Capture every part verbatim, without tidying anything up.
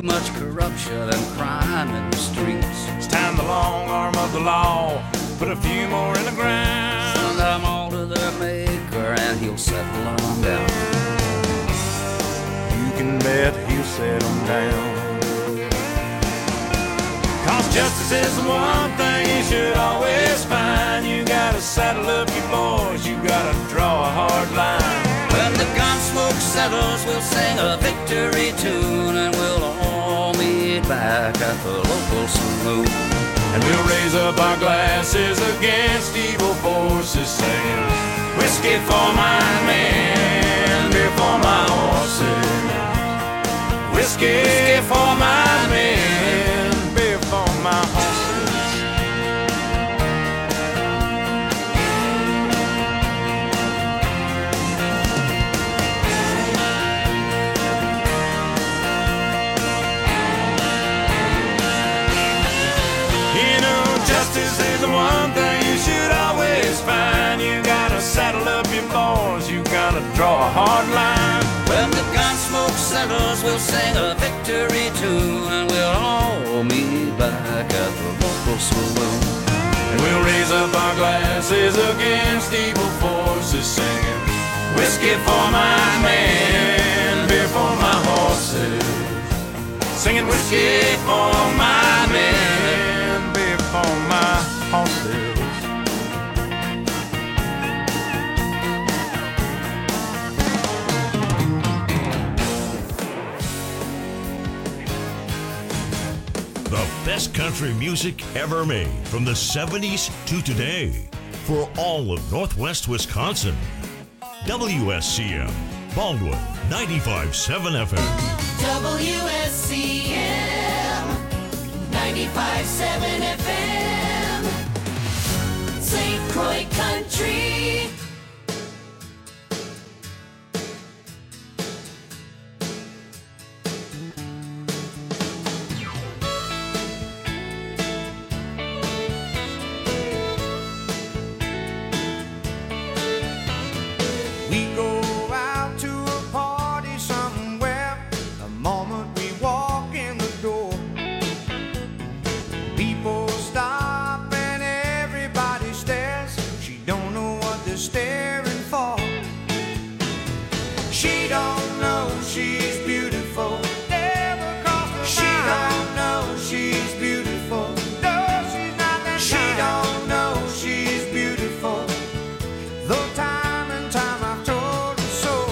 Too much corruption and crime in the streets. It's time the long arm of the law put a few more in the ground. Send them all to their maker and he'll settle them down. You can bet he'll settle them down. Cause justice is the one thing you should always find. You gotta saddle up your boys, you gotta draw a hard line. When the gun smoke settles, we'll sing a victory tune, and we'll all meet back at the local saloon. And we'll raise up our glasses against evil forces, saying, whiskey for my men, beer for my horses. Whiskey, whiskey for my men, beer for my horses. Justice is the one thing you should always find. You gotta saddle up your boys, you gotta draw a hard line. When the gun smoke settles, we'll sing a victory tune, and we'll all meet back at the local saloon. And we'll raise up our glasses against evil forces, singing, whiskey for my men, beer for my horses. Singing whiskey for my men, beer for my horses. The best country music ever made from the seventies to today for all of Northwest Wisconsin. W S C M, Baldwin, ninety-five point seven F M. W S C M, ninety-five point seven F M. Saint Croix Country. We go out to a party somewhere. The moment we walk in the door, people stop and everybody stares. She don't know what they're staring for. She don't know she's beautiful. Never crossed her She don't know she's beautiful. No, she's not that She kind. Don't know she's beautiful. Though time and time I've told her so.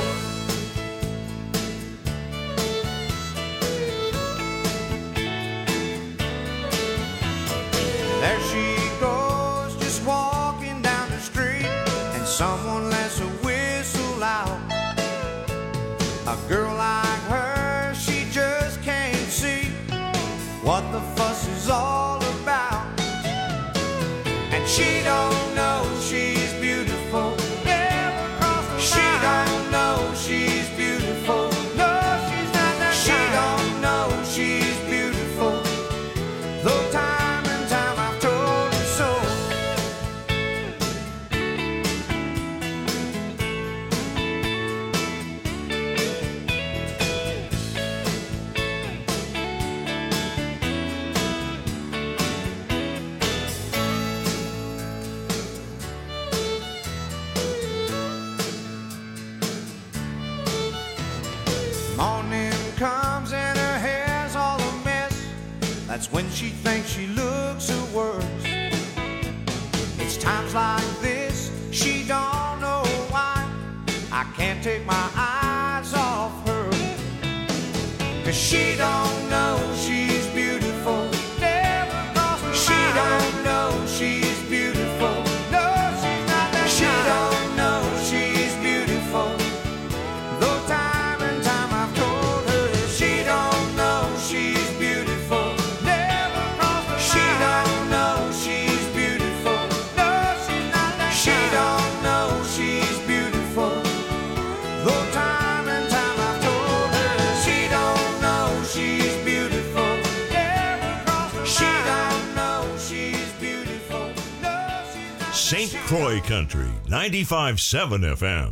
There she goes, just walking down the street, and someone lets a whistle out. A girl like her, she just can't see what the fuss is all about. And she don't know she's beautiful. Never crossed her She mind. Don't know she's beautiful. No, she's not that She kind. Don't know she's beautiful. Though time and time I've told her so. Morning comes and her hair's all a mess. That's when she thinks she looks her worst. It's times like this she don't know why I can't take my eyes off her. Cause she don't know she's beautiful. Never crossed her She mind. Don't know she's beautiful. No, she's not that She kind. Don't know she's beautiful. Though time and time I've told her she don't know she's beautiful. Never crossed her She mind. Don't know she's beautiful. No, she's not that She kind. Don't know she's beautiful. Though time and time I've told her she don't know she's beautiful. Never crossed her She mind. Don't know she's beautiful. No, she's not Saint Croix Country, ninety-five point seven F M.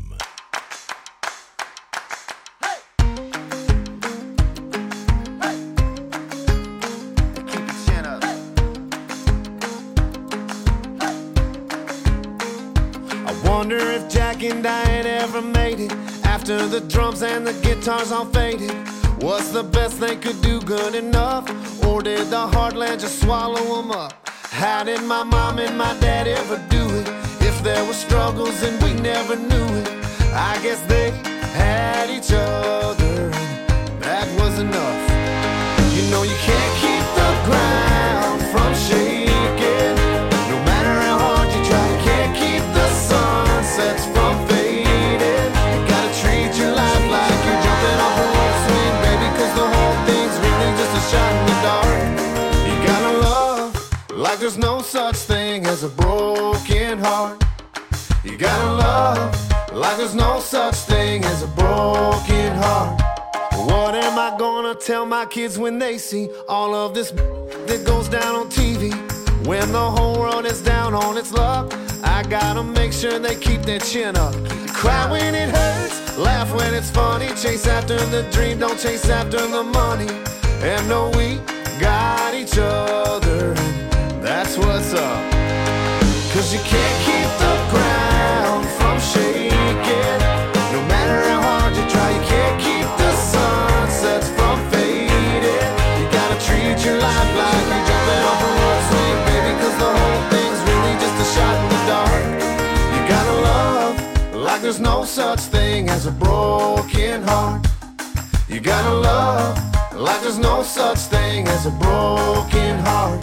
Wonder if Jack and Diane ever made it after the drums and the guitars all faded. Was the best they could do good enough, or did the heartland just swallow them up? How did my mom and my dad ever do it? If there were struggles and we never knew it, I guess they had each other, and that was enough. You know you can't keep the ground from shaking, no matter how hard you try. You can't keep the sunsets from fading. You gotta treat your life like you're jumping off a rope swing, baby, cause the whole thing's really just a shot in the dark. You gotta love like there's no such thing as a broken heart. You gotta love like there's no such thing as a broken heart. What am I gonna tell my kids when they see all of this that goes down on T V? When the whole world is down on its luck, I gotta make sure they keep their chin up. Cry when it hurts, laugh when it's funny, chase after the dream, don't chase after the money. And know we got each other, and that's what's up. Cause you can't keep the ground from shaking, no matter how hard you try. You can't keep the sunsets from fading. You gotta treat your life like you're jumping off a rope swing, baby, cause the whole thing's really just a shot in the dark. You gotta love like there's no such thing as a broken heart. You gotta love like there's no such thing as a broken heart.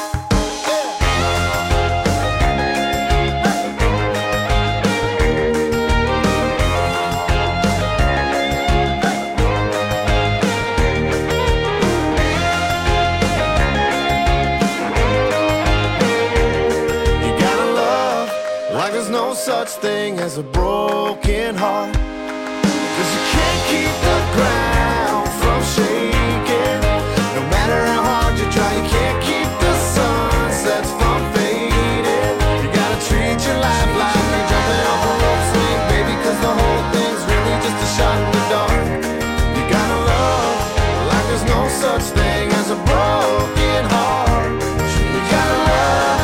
Such thing as a broken heart. Cause you can't keep the ground from shaking, no matter how hard you try. You can't keep the sunsets from fading. You gotta treat your life like you're jumping off a rope swing, baby, cause the whole thing's really just a shot in the dark. You gotta love like there's no such thing as a broken heart. You gotta love.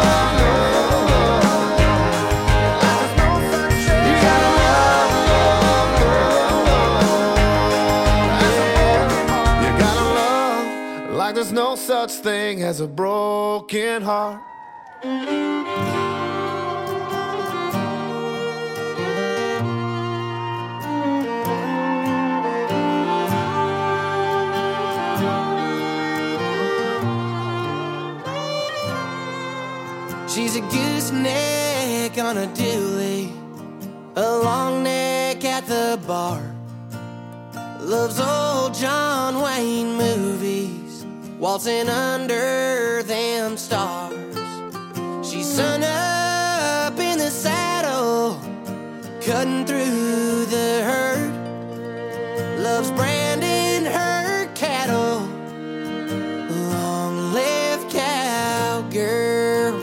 There's no such thing as a broken heart. She's a gooseneck on a dually, a long neck at the bar. Loves old John Wayne movies, waltzing under them stars. She's sun up in the saddle, cutting through the herd. Loves branding her cattle, long-lived cowgirls.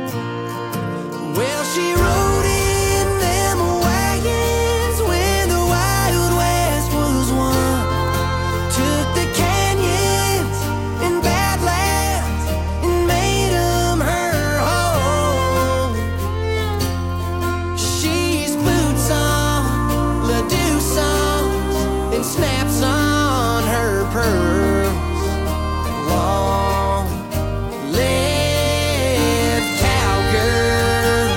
Well, she rode in them wagons when the Wild West was won. Took the canyons and badlands and made them her home. She's boots on, Ledoux songs, and snaps on her pearls. Long-lived cowgirls.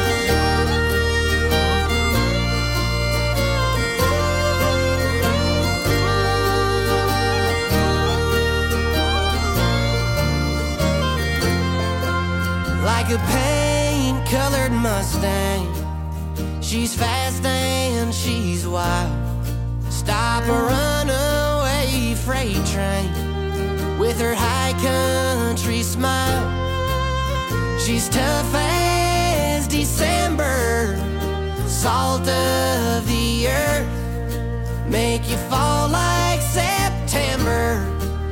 Like a paint-colored Mustang, she's fast and she's wild. Stop a runaway freight train with her high country smile. She's tough as December, salt of the earth, make you fall like September.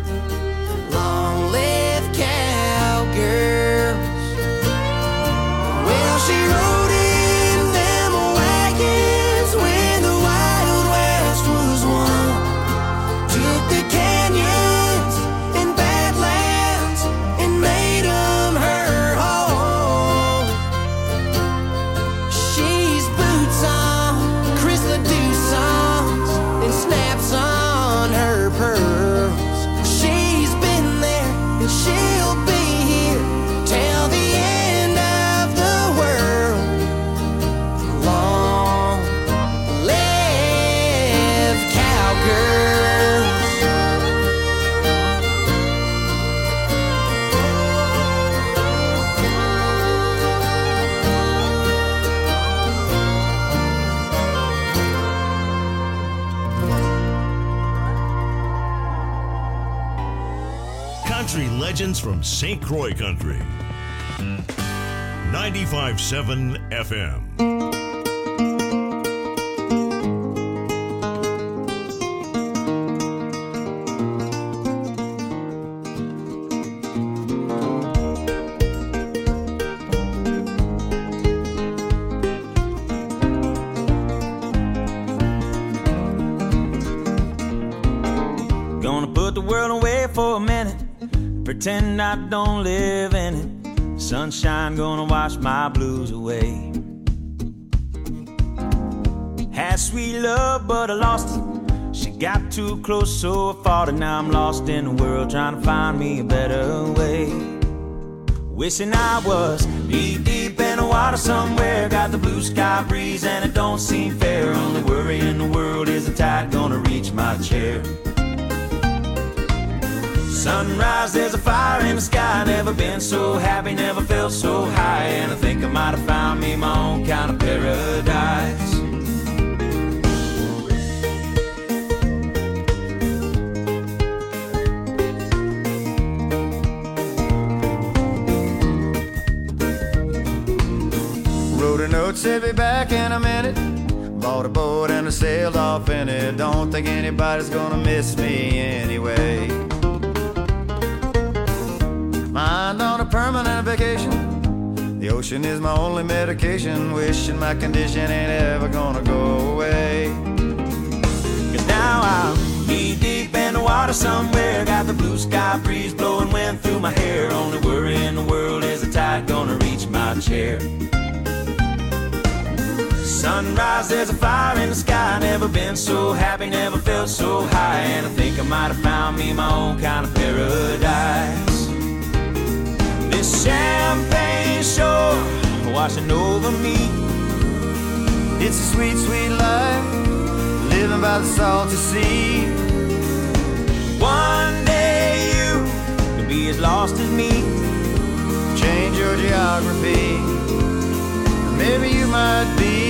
Long-lived cowgirls. Well, she rode in them wagons when the Wild West was won. Took the canyons and badlands and made them her home. She's boots country legends from Saint Croix Country. ninety-five point seven F M. Pretend I don't live in it. Sunshine gonna wash my blues away. Had sweet love, but I lost it. She got too close, so I fought it. Now I'm lost in the world, trying to find me a better way. Wishing I was knee deep in the water somewhere. Got the blue sky breeze and it don't seem fair. Only worry in the world is the tide gonna reach my chair. Sunrise, there's a fire in the sky. Never been so happy, never felt so high. And I think I might have found me my own kind of paradise. Wrote a note, said be back in a minute. Bought a boat and I sailed off in it. Don't think anybody's gonna miss me anyway. Mind on a permanent vacation. The ocean is my only medication. Wishing my condition ain't ever gonna go away. Cause now I'm knee deep in the water somewhere. Got the blue sky breeze blowing wind through my hair. Only worry in the world is the tide gonna reach my chair. Sunrise, there's a fire in the sky. Never been so happy, never felt so high. And I think I might have found me my own kind of paradise. This champagne shore washing over me. It's a sweet, sweet life, living by the salty sea. One day you could be as lost as me. Change your geography, maybe you might be.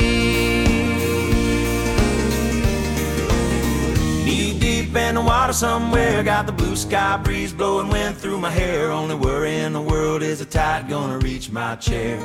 Knee deep in the water somewhere. Got the blue sky breeze blowing wind through my hair. Only worry in the world is the tide gonna reach my chair.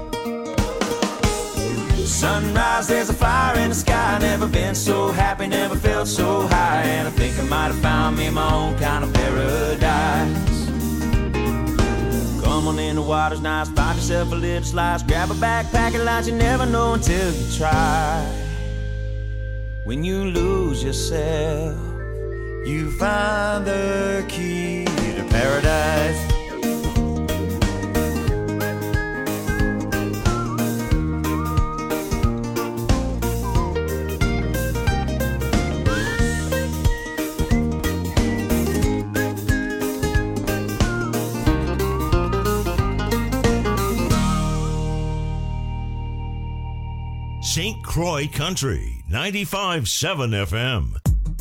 Sunrise, there's a fire in the sky. Never been so happy, never felt so high. And I think I might have found me my own kind of paradise. Come on in, the water's nice. Find yourself a little slice. Grab a backpack and lunch. You never know until you try. When you lose yourself, you find the key to paradise. Saint Croix Country, ninety-five point seven F M.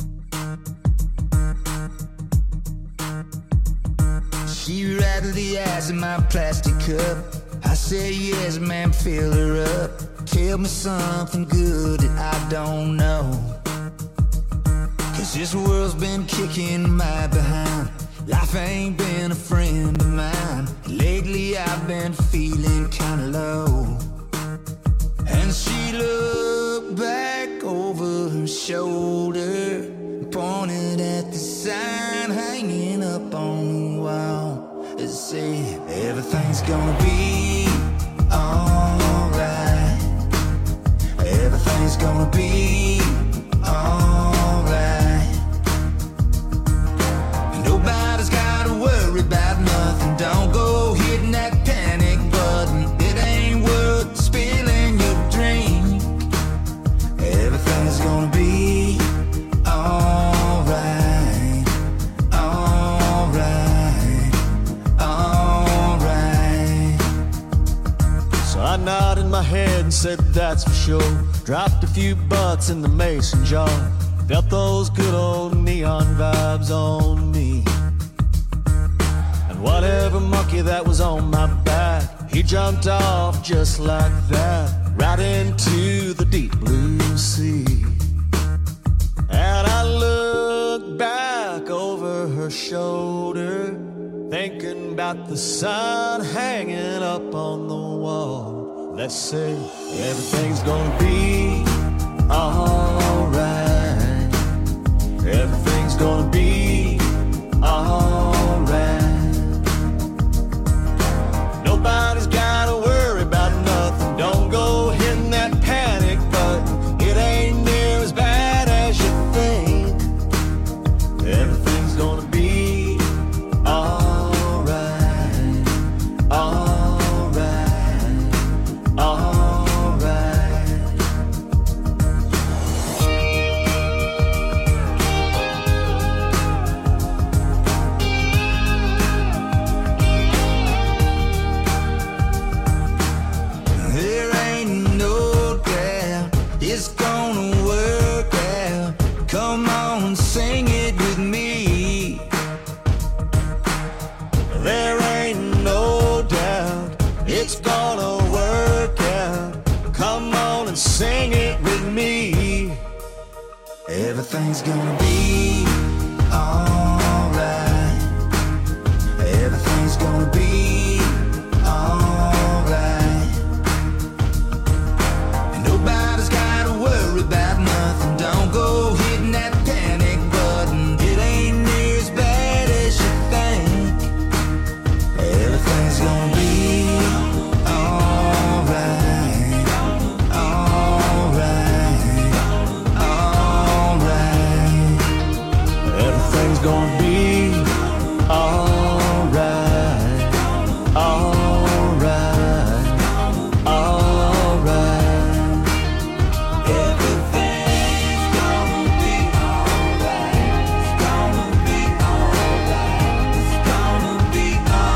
She rattled the ice in my plastic cup. I said yes, man, fill her up. Tell me something good that I don't know. Cause this world's been kicking my behind. Life ain't been a friend of mine. Lately I've been feeling kinda low. And she looked back over her shoulder, pointed at the sign hanging up on the wall. It said, everything's gonna be alright. Everything's gonna be alright. Nobody's gotta worry about nothing. Don't go hitting that panic button. It ain't worth spilling your drink. Everything's gonna be alright, alright, alright. So I nodded my head and said that's for sure. Dropped a few bucks in the mason jar. Felt those good old neon vibes on me. And whatever monkey that was on my back, he jumped off just like that, right into the deep blue sea. And I looked back over her her shoulder, thinking about the sun hanging up on the wall. Let's say everything's gonna be alright. Everything's gonna be alright. Nobody's gotta worry about nothing. Don't go hitting that panic button. It ain't near as bad as you think. Everything's gonna be alright. Alright. Alright. There ain't no doubt it's gonna work out. Come on, sing it with me. There ain't no doubt it's gonna work out. Come on and sing it with me. Everything's gonna be alright. Everything's gonna be alright. Nobody's gotta worry about nothing. Don't go hitting that panic button. It ain't near as bad as you think. Everything's gonna be alright. Alright. Alright. Everything's gonna be alright. Alright. Alright. Everything's gonna be alright. It's gonna be alright. It's gonna be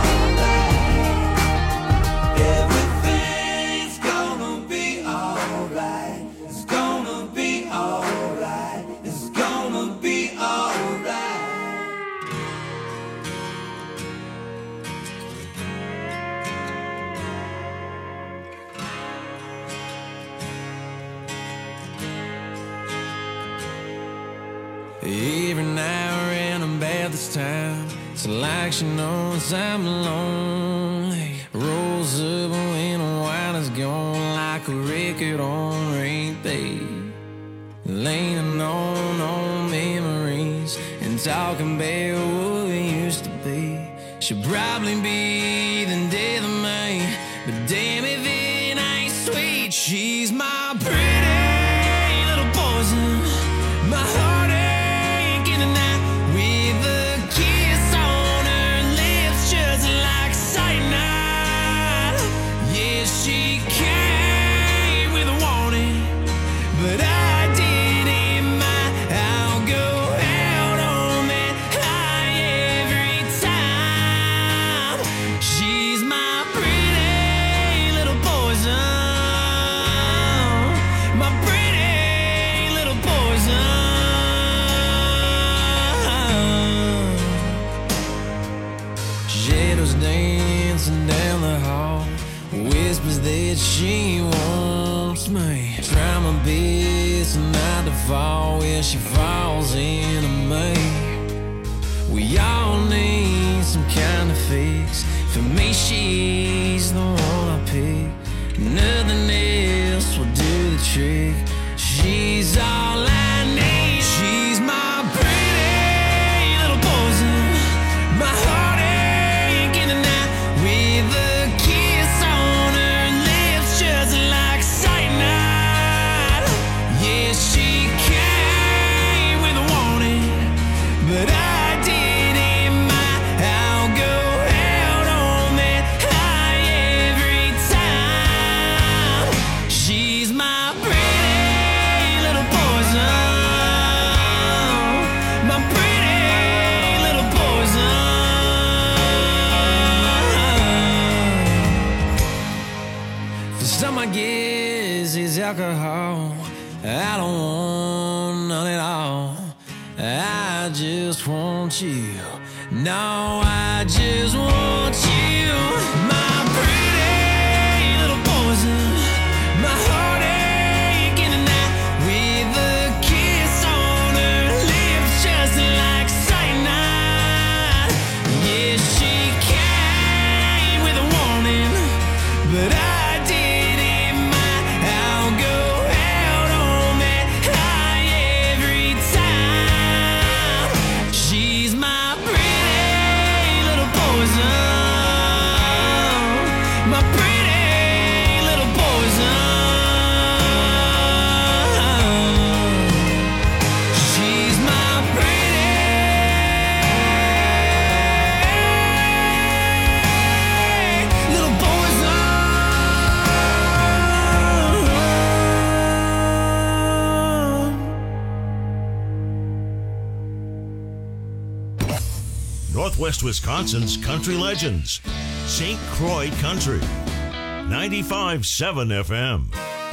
alright. Everything's gonna be alright. It's gonna be alright. It's gonna be alright. Every now and about this time, it's like she knows I'm lonely. Rolls up when the wine is gone, like a record on repeat. Leaning on old memories and talking about what we used to be. She'll probably be the death of me, but damn if it ain't sweet. She's my pretty little poison, my heartache in the night, with a kiss on her lips just like cyanide. Yeah, she came with a warning, but I didn't mind. I'll go out on that high every time. She's my pretty little poison, my pretty little poison. Shadows dancing down the hall, whispers that she wants me. Try my best not to fall where she falls into me. We all need some kind of fix. For me, she's the one I pick. Nothing else will do the trick. She's all I need. She's my pretty little poison, my heartache in the night, with a kiss on her lips just like cyanide. Yeah, she came with a warning, but I didn't mind. I'll go out on that high every time. She's my pretty little poison, my pretty little poison. For some, I guess it's alcohol. I don't want none at all. I just want you. No, I just want you. My pretty little poison, my heartache in the night, with a kiss on her lips just like cyanide. Northwest Wisconsin's country legends. Saint Croix Country. ninety-five point seven F M.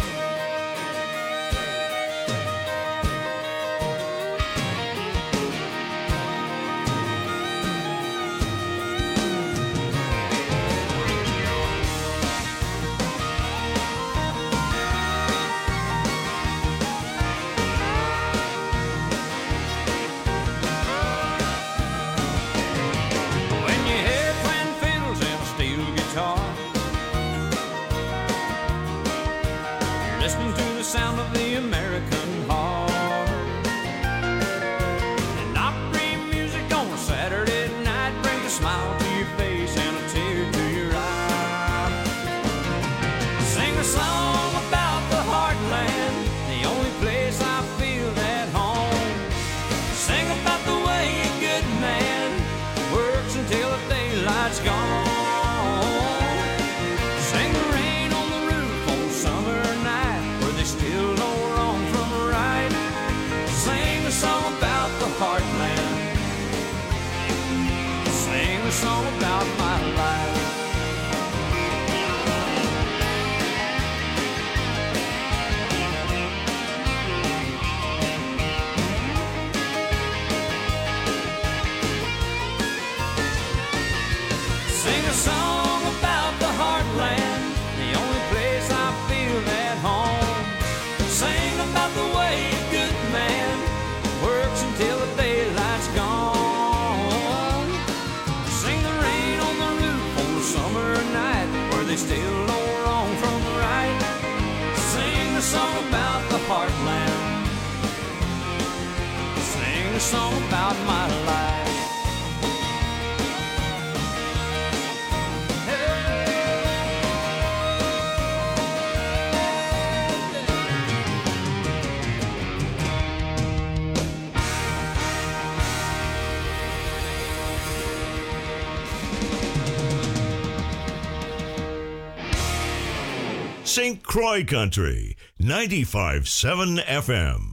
Saint Croix Country, ninety-five point seven F M.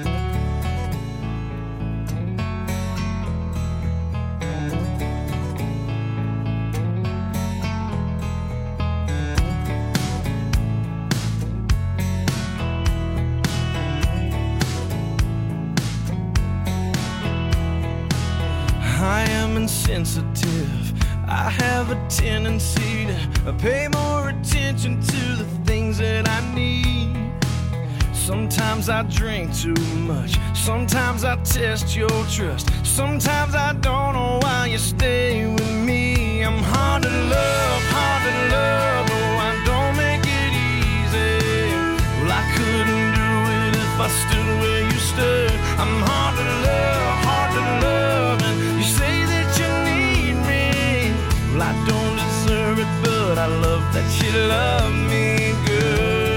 I am insensitive. I have a tendency to pay more attention to the things that I need. Sometimes I drink too much. Sometimes I test your trust. Sometimes I don't know why you stay with me. I'm hard to love, hard to love. Oh, I don't make it easy. Well, I couldn't do it if I stood where you stood. I'm hard to love, hard to love. And you say that you need me. Well, I don't deserve it, but I love that you love me good.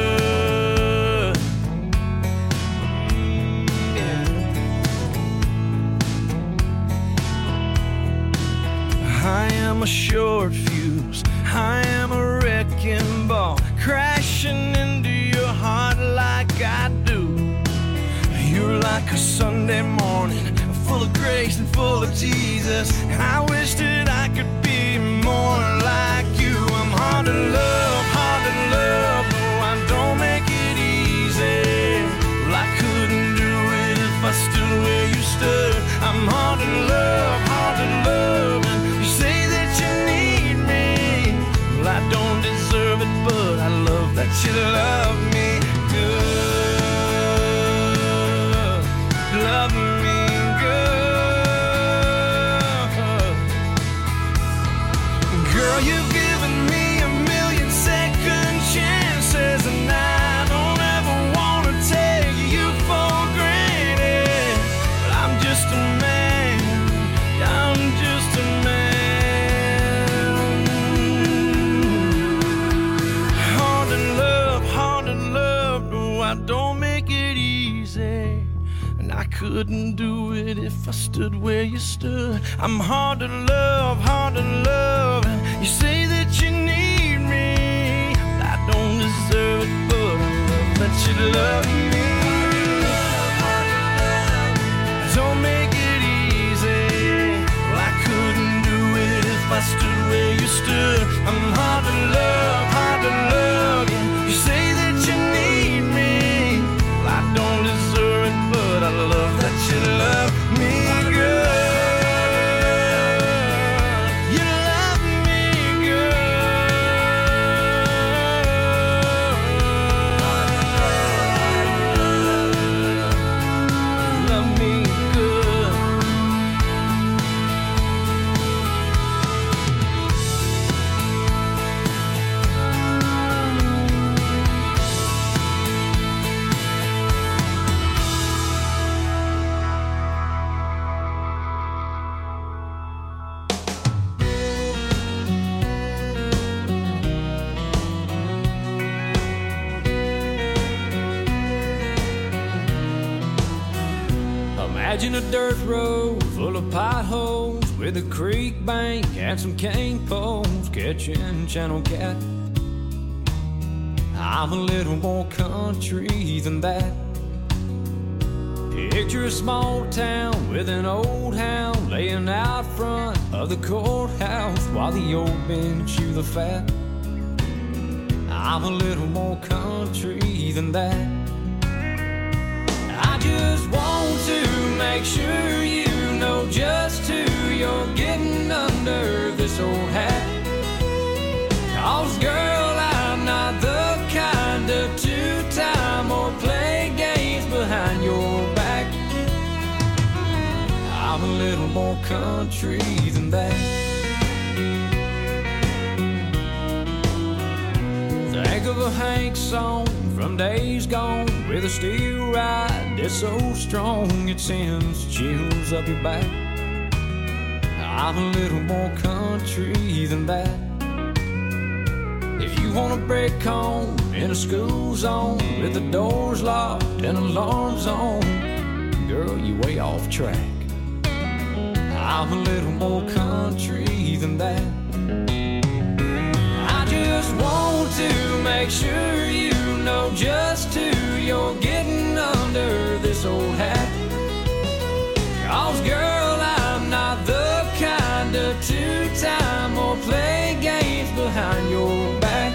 I am a short fuse, I am a wrecking ball, crashing into your heart like I do. You're like a Sunday morning, full of grace and full of Jesus. I wish that I could be more like you. I'm hard to love, hard to love, no, I don't make it easy. Well, I couldn't do it if I stood where you stood. I'm hard to love, hard to love. You say that you need me. Well, I don't deserve it, but I love that you love me good. Love me good. Girl, you've given me a million second chances, and I don't ever want to take you for granted. But I'm just a man, I'm just a man. Hard to love, hard to love, no, I don't make it easy. And I couldn't do it if I stood where you stood. I'm hard to love, hard to love. You say that you need me. I don't deserve it, but I love that you love me. Don't make it easy. Well, I couldn't stood where you stood. I'm hard to love, hard to love. Yeah, you say that you need me. Well, I don't deserve it, but I love that you love me good. You love me good. Love me good. Imagine a dirt road full of potholes with a creek bank and some cane poles catching channel cat. I'm a little more country than that. Picture a small town with an old hound laying out front of the courthouse while the old men chew the fat. I'm a little more country than that. I just want to make sure you know just who you're getting under this old hat. 'Cause girl, I'm not the kind of two-time or play games behind your back. I'm a little more country than that. Think of a Hank song from days gone with a steel ride that's so strong it sends chills up your back. I'm a little more country than that. If you want a break home in a school zone with the doors locked and alarms on, girl, you way off track. I'm a little more country than that. I just want to make sure you know just who you're getting under this old hat. 'Cause girl, I'm not the kind of two-time or play games behind your back.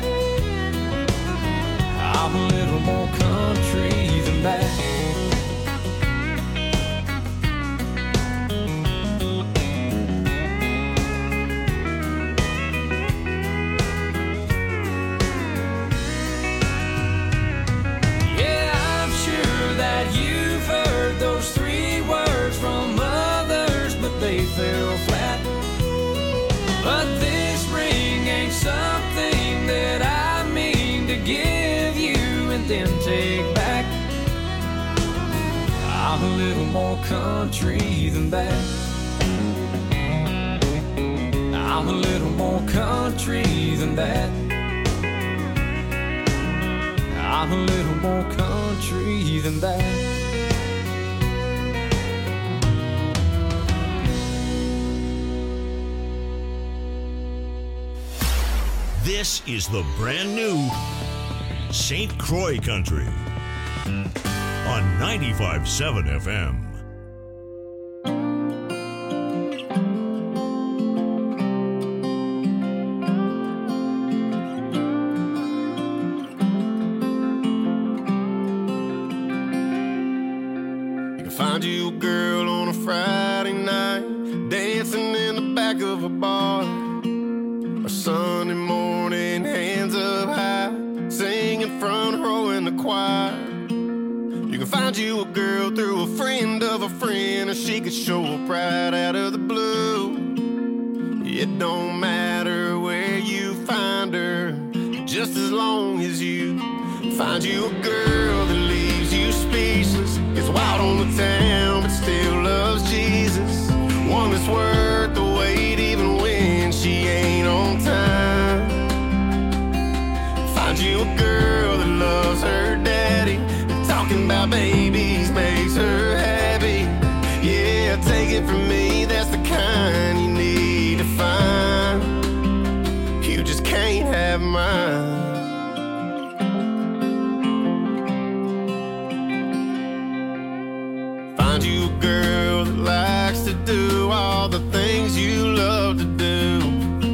I'm a little more country than that. Fell flat, but this ring ain't something that I mean to give you and then take back. I'm a little more country than that. I'm a little more country than that. I'm a little more country than that. This is the brand new Saint Croix Country on ninety-five point seven F M. You can find you a girl on a Friday night dancing in the back of a bar. A Sunday morning, hands up high, singing front row in the choir. You can find you a girl through a friend of a friend, or she could show up right out of the blue. It don't matter where you find her, just as long as you find you a girl that leaves you speechless, gets wild on the town but still loves Jesus. One that's worth the wait even when she ain't on time. Find you a girl that loves her daddy, talking about babies makes her happy. Yeah, take it from me, that's the kind you need to find. You just can't have mine. Find you a girl that likes to do all the things you love to do.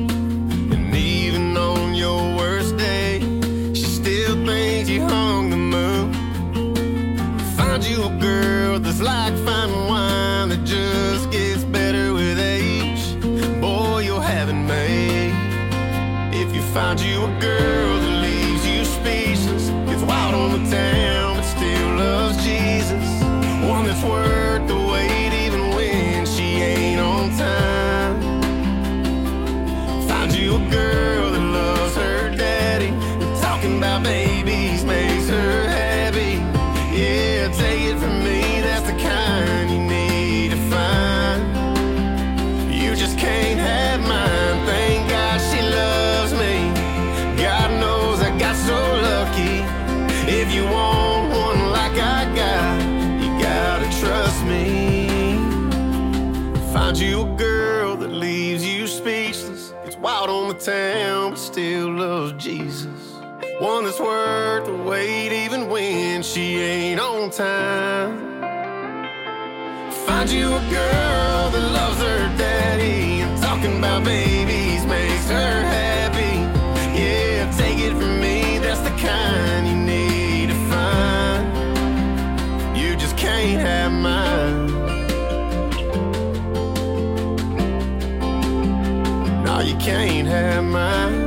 Find you a girl that leaves you speechless, gets wild on the town but still loves Jesus. One that's worth the wait even when she ain't on time. Find you a girl that loves her daddy, and talking about babies makes her happy. Yeah, take it from me, that's the kind you need to find. You just can't have mine. Thank God she loves me. God knows I got so lucky. If you want one like I got, you gotta trust me. Find you a girl that leaves you speechless, gets wild on the town but still loves Jesus. One that's worth the wait even when she ain't on time. Find you a girl that loves her daddy, and talking about babies makes her happy. Yeah, take it from me, that's the kind you need to find. You just can't have mine. No, you can't have mine.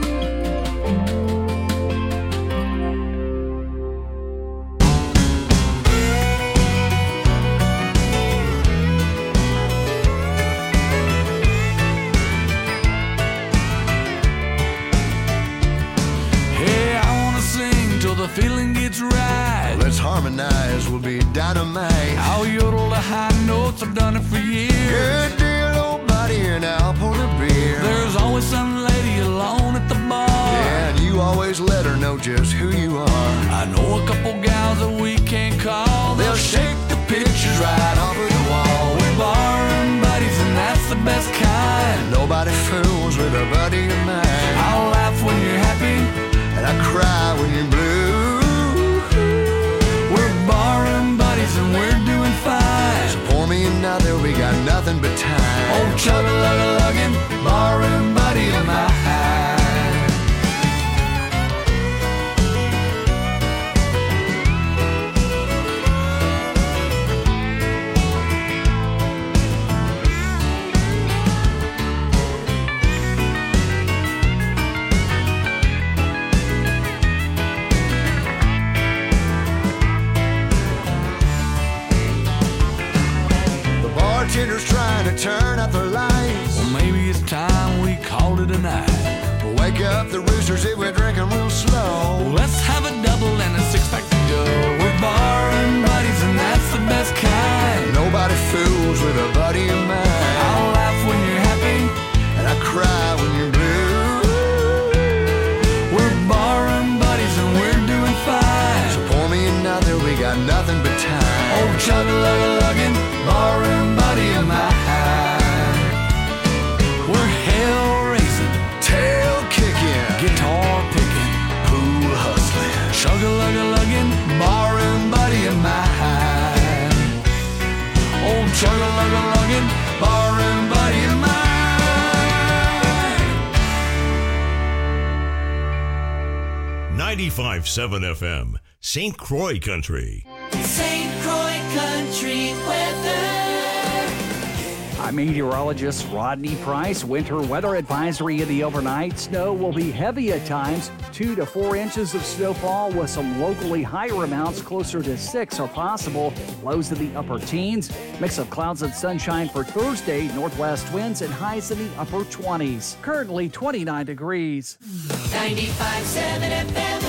The feeling gets right. Let's harmonize, we'll be dynamite. I'll yodel the high notes, I've done it for years. Good deal, old buddy, and I'll pour a beer. There's always some lady alone at the bar. Yeah, and you always let her know just who you are. I know a couple gals that we can't call. They'll shake the pictures right off of the wall. We're barroom buddies, and that's the best kind. Nobody fools with a buddy of mine. I'll laugh when you're happy, and I cry when you're blue. We're barroom buddies and we're doing fine. So pour me another, we got nothing but time. Old chugga-lugga-luggin', barroom buddy of mine. Bartender's trying to turn out the lights. Well, maybe it's time we called it a night. We'll wake up the roosters if we're drinking real slow. Well, let's have a double and a six-pack to go. We're barroom buddies and that's the best kind. Nobody fools with a buddy of mine. I'll laugh when you're happy, and I cry when you're blue. We're barroom buddies and we're doing fine. So pour me another, we got nothing but time. Old chugga-lugga-luggin', barroom buddy of mine. We're hell-raising, tail-kicking, guitar-picking, pool hustling, chugga-lugga-luggin', barroom buddy of mine. Old chugga-lugga-luggin', barroom buddy of mine. ninety-five point seven F M, Saint Croix Country. Saint Croix Country weather. I'm meteorologist Rodney Price. Winter weather advisory in the overnight. Snow will be heavy at times. Two to four inches of snowfall with some locally higher amounts closer to six are possible. Lows in the upper teens. Mix of clouds and sunshine for Thursday. Northwest winds and highs in the upper twenties. Currently twenty-nine degrees. ninety-five point seven F M.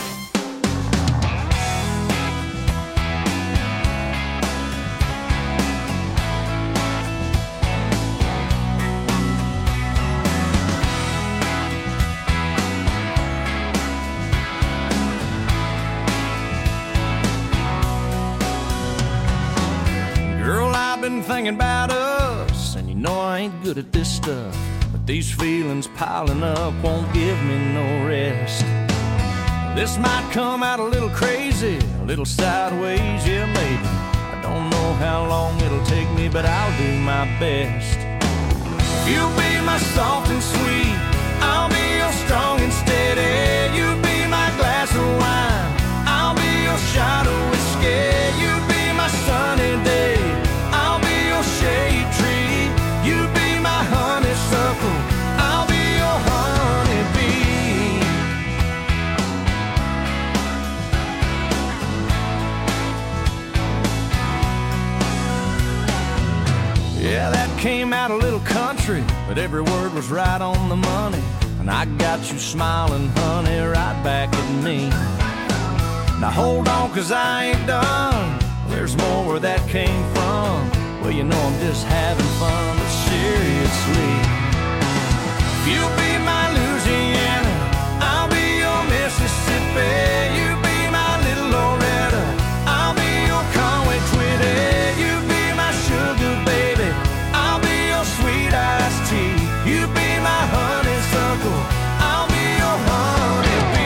Been thinking about us, and you know I ain't good at this stuff, but these feelings piling up won't give me no rest. This might come out a little crazy, a little sideways, yeah maybe. I don't know how long it'll take me, but I'll do my best. You'll be my soft and sweet, I'll be your strong and steady. You be my glass of wine, I'll be your shot of whiskey. You be my sunny day, shade tree, you be my honeysuckle, I'll be your honeybee. came out a little country, but every word was right on the money. And I got you smiling, honey, right back at me. Now hold on, cause I ain't done. There's more where that came from. Well, you know I'm just having fun, but seriously, if you'll be my Louisiana, I'll be your Mississippi. You be my little Loretta, I'll be your Conway Twitty. You be my sugar baby, I'll be your sweet iced tea. You be my honeysuckle, I'll be your honeybee.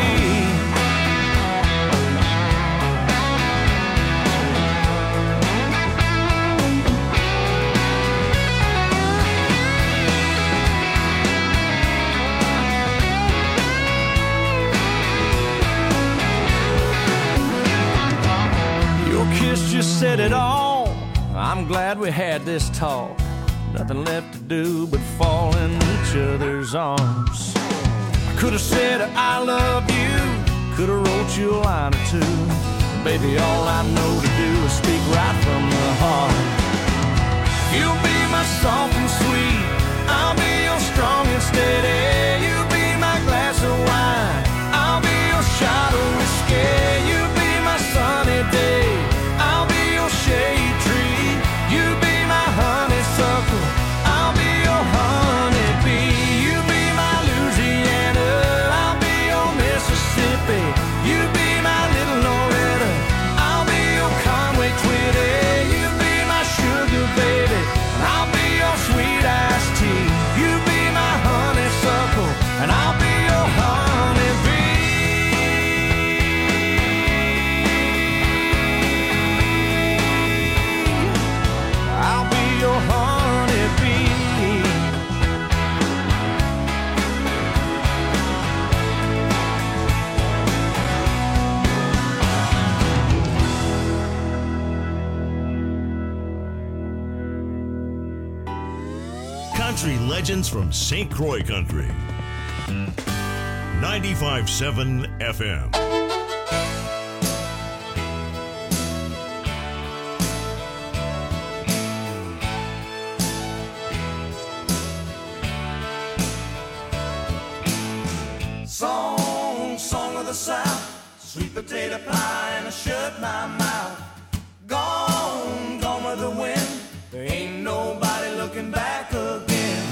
Your kiss just said it all. I'm glad we had this talk. Nothing left to do but fall in each other's arms. I could have said I love you, could have wrote you a line or two. Baby, all I know to do is speak right from the heart. You'll be my soft and sweet, I'll be your strong and steady. You be my glass of wine, I'll be your shot of whiskey. You be my sunny day, I'll be your shade tree. You be my honeysuckle, I'll be your honeybee. You be my Louisiana, I'll be your Mississippi. You be my little Loretta, I'll be your Conway Twitty. You be my sugar baby, and I'll be your sweet iced tea. You be my honeysuckle, and I'll be your honeybee. I'll be your honeybee. Country legends from Saint Croix Country. ninety-five point seven F M. Song, song of the South, sweet potato pie, and I shut my mouth. Gone, gone with the wind, there ain't nobody looking back again.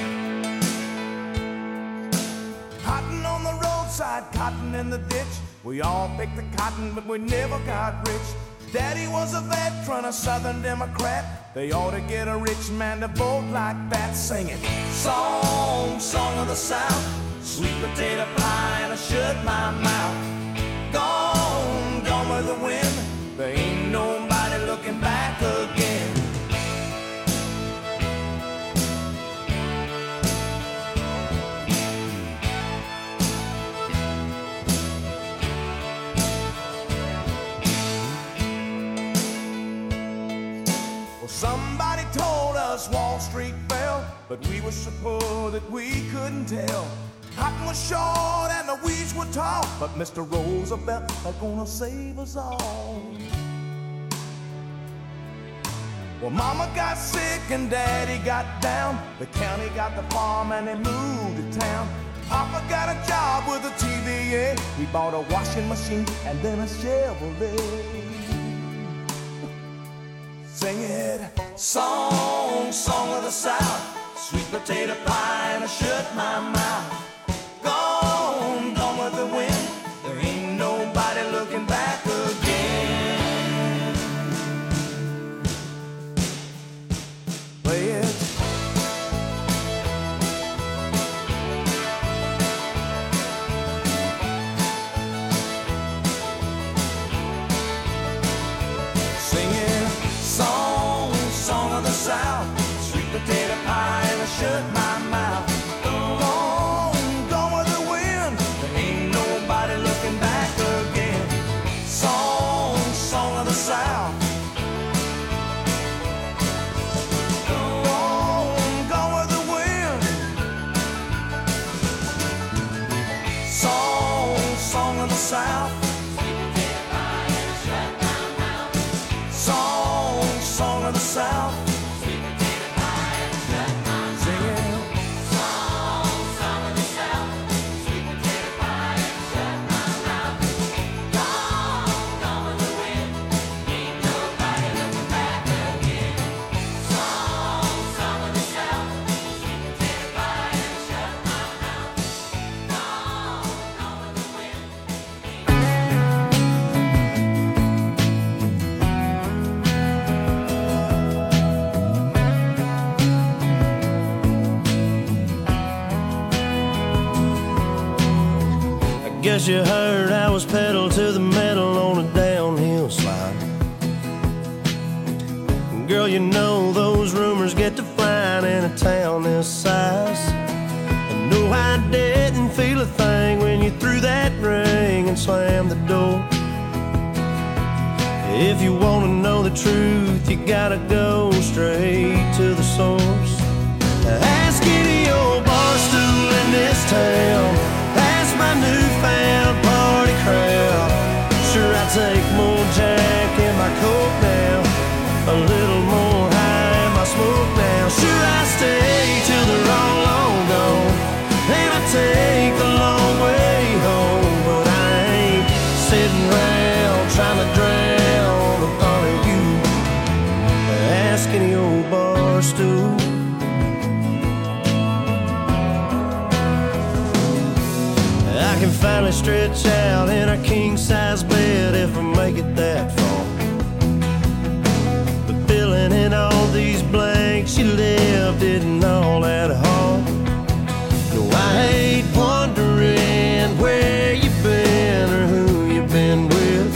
Cotton on the roadside, cotton in the ditch. We all picked the cotton, but we never got rich. Daddy was a veteran, a Southern Democrat. They ought to get a rich man to vote like that, singing. Song, song of the South, sweet potato pie, and I shut my mouth. Gone, gone with the wind, there ain't nobody looking back again. Well, somebody told us Wall Street fell, but we were so poor that we couldn't tell. Cotton was short and the weeds were tall, but Mister Roosevelt is gonna save us all. Well, Mama got sick and Daddy got down. The county got the farm and they moved to town. Papa got a job with a T V A. He bought a washing machine and then a Chevrolet. Sing it. Song, song of the South, sweet potato pie, and I shut my mouth. Gone, gone with the wind, there ain't nobody looking back again. Play it. Singing song, song of the South, sweet potato pie, and I shut my mouth. Guess you heard I was pedal to the metal on a downhill slide. Girl, you know those rumors get to flying in a town this size. And no, I didn't feel a thing when you threw that ring and slammed the door. If you want to know the truth, you gotta go straight to the source. Ask any old bar stool in this town. Ask my newfound party crowd. Sure, I take more Jack in my coat now, a little more high in my smoke now. Sure, I stay till they're all long gone, and I take the long way home. But I ain't sitting around trying to drown the thought of you. Ask any old bar stool. I can finally stretch out in a king-size bed if I make it that far. But filling in all these blanks you left isn't all that hard. No, I hate wondering where you've been or who you've been with.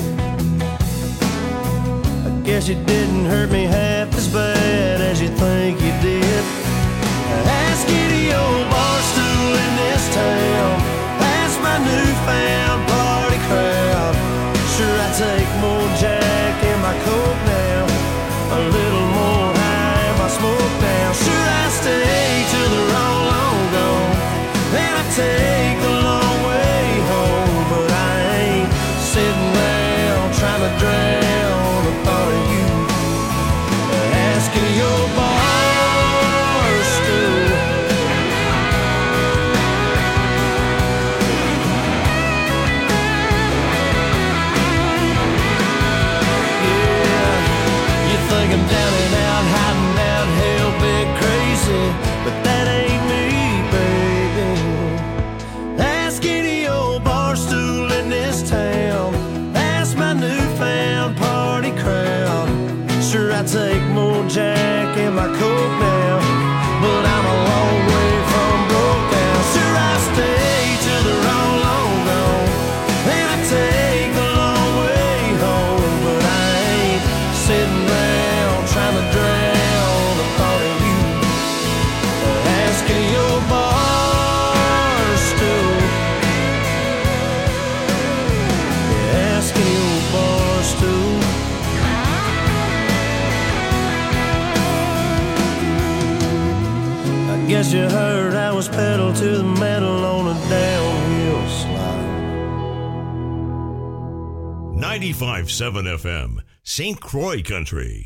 I guess you didn't hurt me half as bad as you think you did. Ask any old bar stool in this town. My newfound party crowd. Sure, I take more Jack in my coat now, a little more high in my smoke now. Sure, I stay till they're all long gone, and I take the long way home. But I ain't sitting around trying to drown the thought of you. Asking your bar stool. I'm down and out, hiding out, hell big crazy, but that ain't me, baby. Ask any old bar stool in this town. Ask my newfound party crowd. Sure, I take more Jack in my coat now, but I'm a long way from broke down. Sure, I stay till they're all long gone, and I take the long way home. But I ain't sitting around trying to drown the thought of you. Asking your bar stool. Asking your bar stool. I guess you heard I was pedal to the metal on a downhill slide. ninety-five point seven F M, Saint Croix Country.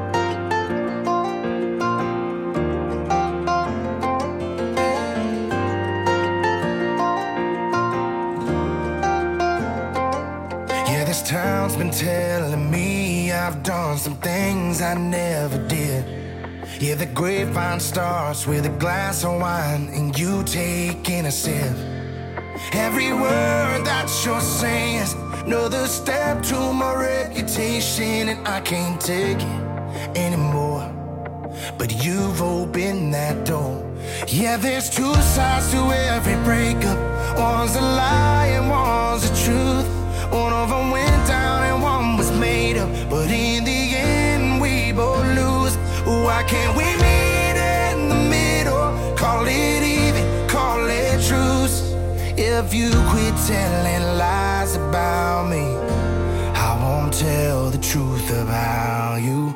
Yeah, this town's been telling me I've done some things I never did. Yeah, the grapevine starts with a glass of wine and you taking a sip. Every word that you're saying is another step to my reputation, and I can't take it anymore. But you've opened that door. Yeah, there's two sides to every breakup. One's a lie and one's the truth. One of them went down and one was made up, but in the end we both lose. Why can't we meet in the middle? Call it even, call it truce. If you quit telling lies about me, I won't tell the truth about you.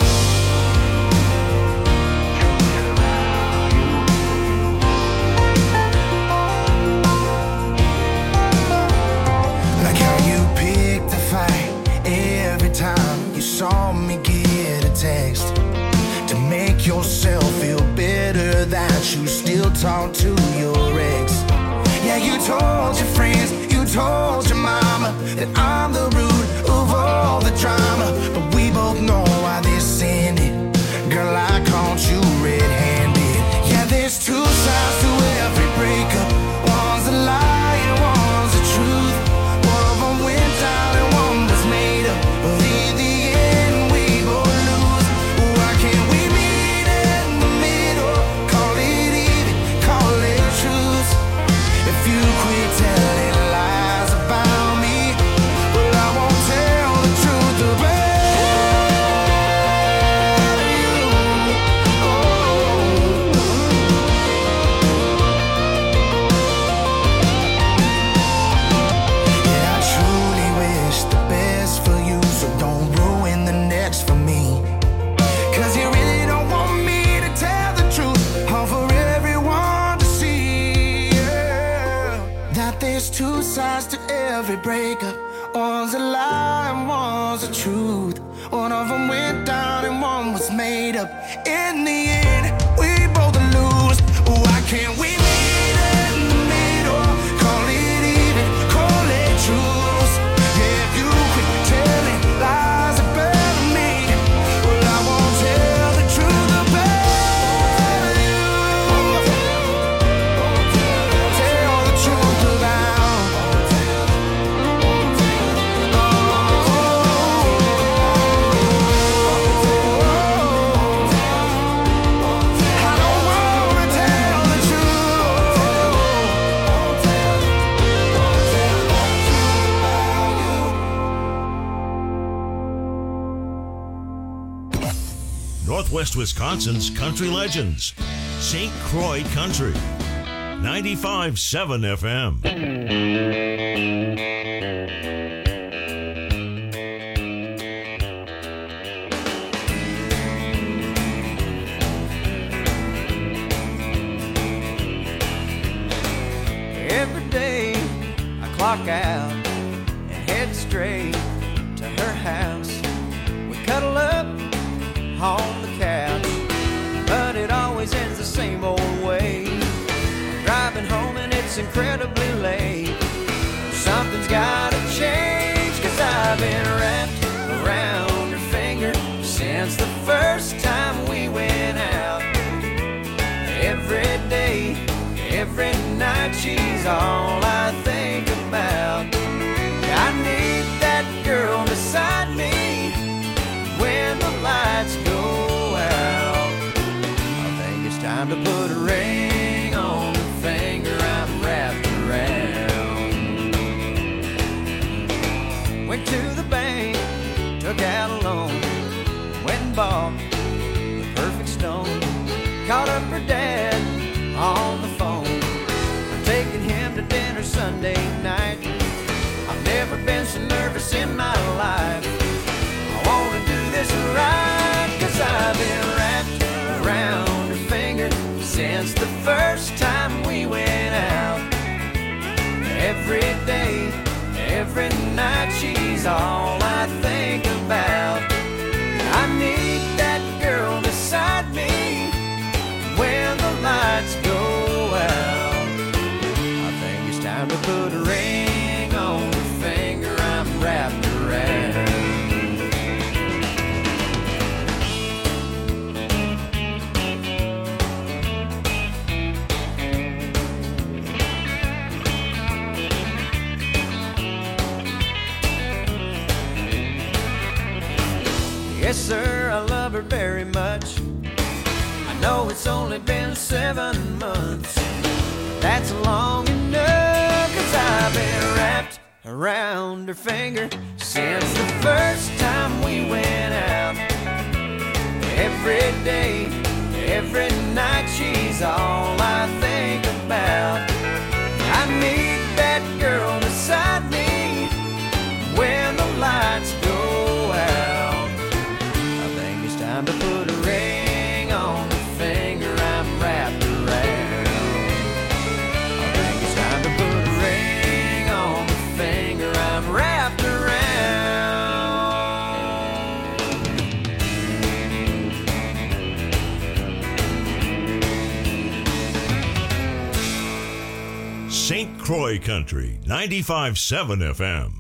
Like how you picked a fight every time you saw me get a text, to make yourself feel better that you still talk to your ex. Yeah, you told your friends, you told your mama that I'm the root of all the drama. But we both know why this ended. Girl, I caught you red-handed. Yeah, there's two sides to every breakup. One's a lie and one's the truth. One of them went down and one was made up, but in the end we both lose. Why can't we meet in the middle? Call it even, call it truth. If you quit telling lies there's two sides to every breakup. One's a lie and one's a truth. One of them went down and one was made up. In the end, we both lose. Why can't we meet in the middle? Call it even, call it truth. Yeah, if you quit telling lies about me, well, I won't tell the truth about you. Tell the truth about Northwest Wisconsin's country legends. Saint Croix Country. ninety-five point seven F M. Every day I clock out and head straight to her house. We cuddle up on the couch, but it always ends the same old way. I'm driving home and it's incredibly late. Something's gotta change, cause I've been wrapped around her finger since the first time we went out. Every day, every night, she's all I think about. I need that girl beside me when the lights go out. I think it's time to put a ring on the finger I'm wrapped around. Went to the bank, took out a loan, went and bought the perfect stone. Called up her dad on the phone. I'm taking him to dinner Sunday night. I've never been so nervous in my life. I wanna do this right, cause I've been wrapped around her finger since the first time we went out. Every day, every night, she's all I think about. I need that girl beside me when the lights go out. I think it's time to put a ring on the finger I'm wrapped around. Yes, sir, I love her very much. I know it's only been seven months. That's long enough, cause I've been wrapped around her finger since the first time we went out. Every day, every night, she's all I think about. I need that girl beside me when the lights go out. I think it's time to put a ring on the finger I'm wrapped around. I think it's time to put a ring on the finger I'm wrapped around. Saint Croix Country, ninety-five point seven F M.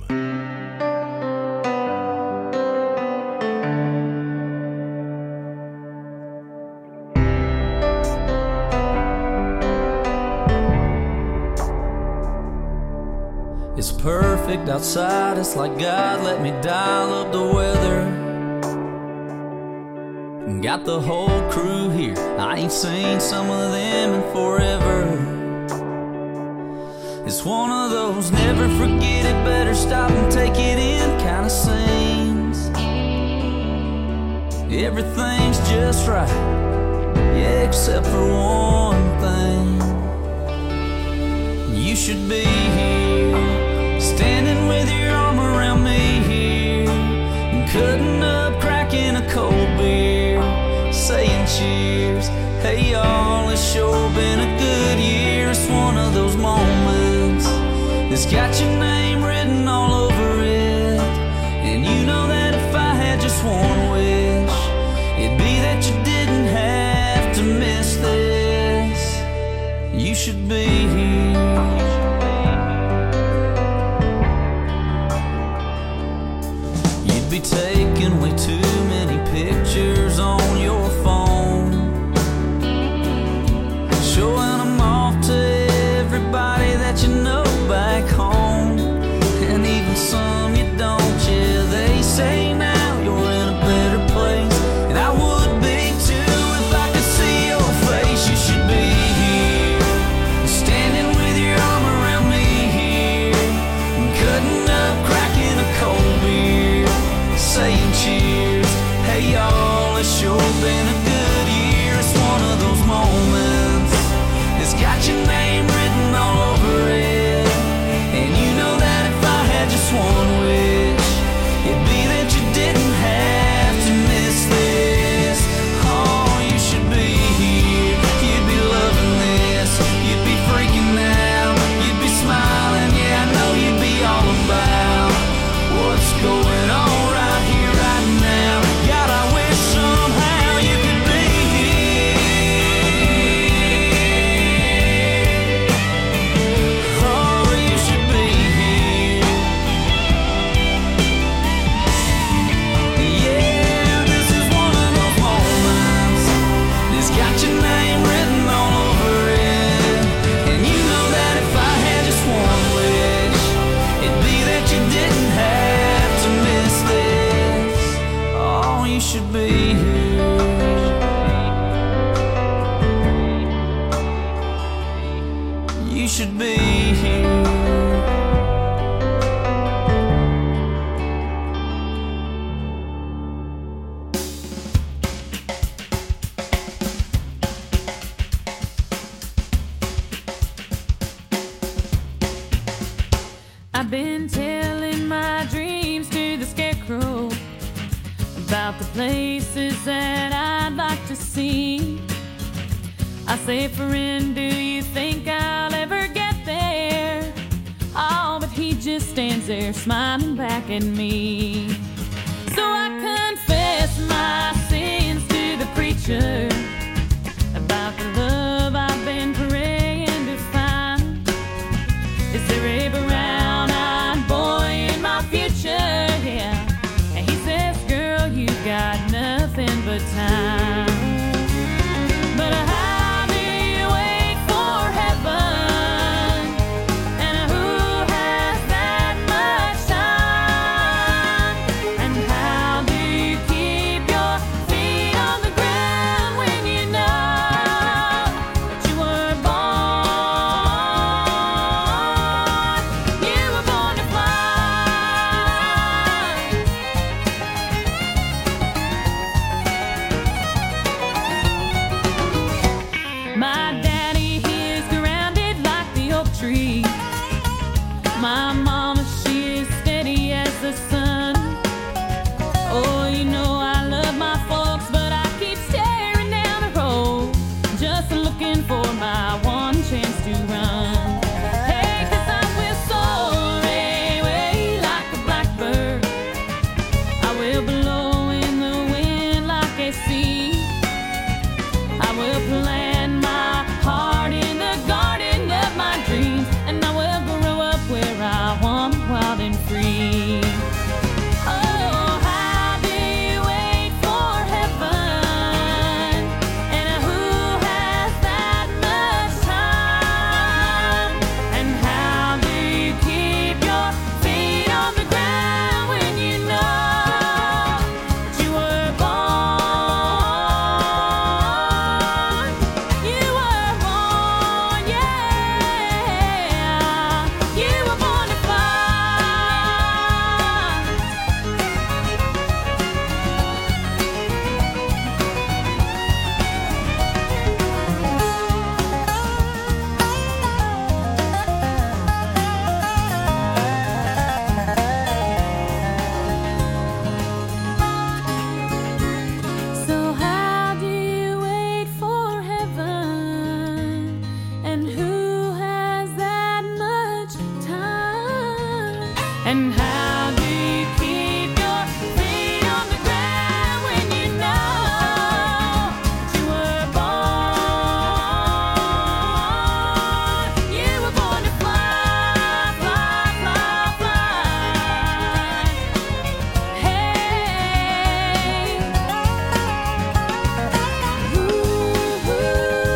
It's perfect outside, it's like God let me dial up the weather. Got the whole crew here, I ain't seen some of them in forever. It's one of those never forget it, better stop and take it in kind of scenes. Everything's just right, yeah, except for one thing. You should be here, standing with your arm around me here, and cutting up, cracking a cold beer, saying cheers. Hey y'all, it's sure been a good year. It's one of those moments that's got your name written all over it. And you know that if I had just one wish, it'd be that you didn't have to miss this. You should be here. You'd be taking way too many pictures on your phone, showing them off to everybody that you know back home, and even some you don't. Yeah, they say now you're in a better place, and I would be too if I could see your face. You should be here, standing with your arm around me here, cutting up, cracking a cold beer, saying cheers. Hey y'all, it's sure been a good year. It's one of those moments that's got your name written all over it. And you know that if I had just one wish, it'd be that you didn't have to miss this. Oh, you should be here. You'd be loving this. You'd be freaking out. You'd be smiling. Yeah, I know you'd be all about what's going on right here, right now. God, I wish somehow you could be here. Oh, you should be here. Yeah, this is one of those moments that's got your name written all over it. And you know that if I had just one wish, it'd be that you didn't have to miss this. Oh, you should be here. You should be here. I've been telling my dreams to the scarecrow about the places that I'd like to see. I say, friend, do you think I'll ever get there? Oh, but he just stands there smiling back at me. So I confess my sins to the preacher about the love I've been praying to find. Is there a brown-eyed boy in my future? Yeah. And he says, girl, you got nothing but time. But how do you wait for heaven? And who has that much time? And how do you keep your feet on the ground when you know you were born? You were born to fly, fly, fly, fly. Hey, ooh, ooh.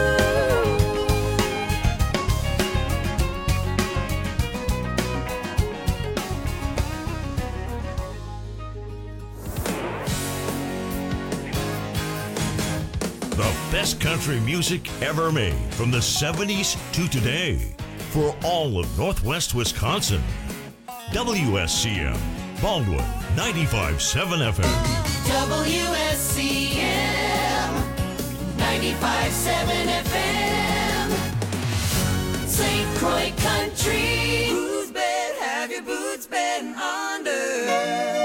The best country music ever made from the seventies to today for all of Northwest Wisconsin. W S C M, Baldwin, ninety-five point seven F M. W S C M ninety-five point seven F M. Saint Croix Country. Whose bed have your boots been under?